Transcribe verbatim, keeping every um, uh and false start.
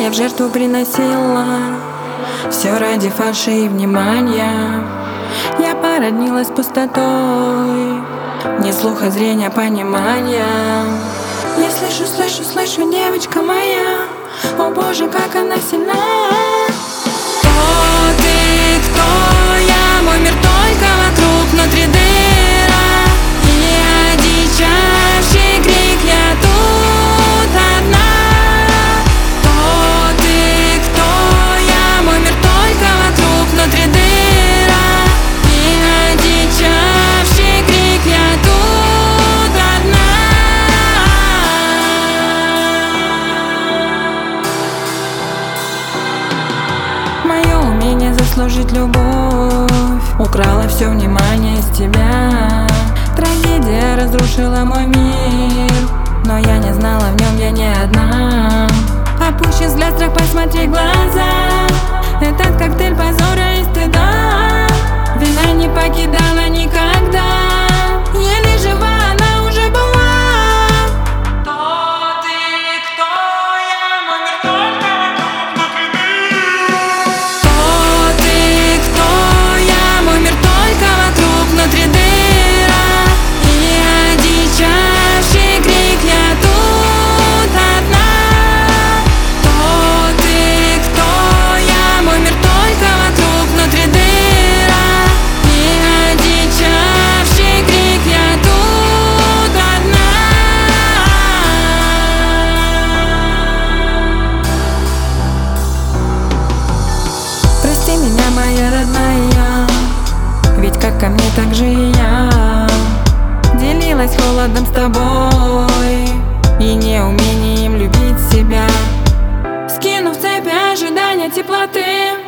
в жертву приносила, все ради фальши и внимания. Я породнилась с пустотой, ни слуха, зрения, понимания. Я слышу, слышу, слышу, девочка моя, о боже, как она сильна. Кто ты, кто я, мой мир только вокруг, внутри дыра и одичавший крик, я тут одна. Кто ты, кто я, мой мир только вокруг, внутри дыра и одичавший крик, я тут одна. Мое умение заслужить любовь украла все внимание с тебя. Трагедия разрушила мой мир, но я не знала, в нем я не одна. Опущен взгляд, страх, посмотри в глаза. Этот коктейль позора и стыда. Вина не покидала никогда. Еле жива она уже была. Кто ты, кто я, мой мир только вокруг, внутри дыра. Кто ты, кто я, мой мир только вокруг, внутри дыра и одичавший крик, я тут одна. Кто ты, кто я, мой мир только вокруг, внутри дыра и одичавший крик, я тут одна. Прости меня, моя родная, ведь как ко мне, так же и я делилась холодом с тобой и неумением любить себя. Скинув цепи ожидания теплоты,